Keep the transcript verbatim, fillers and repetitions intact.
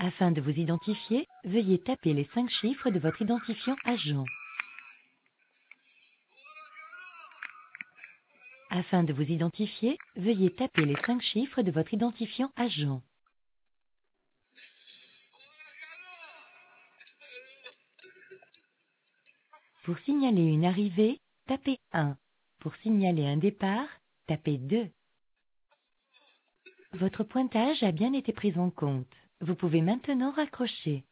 Afin de vous identifier, veuillez taper les cinq chiffres de votre identifiant agent. Afin de vous identifier, veuillez taper les cinq chiffres de votre identifiant agent. Pour signaler une arrivée, tapez un. Pour signaler un départ, tapez deux. Votre pointage a bien été pris en compte. Vous pouvez maintenant raccrocher.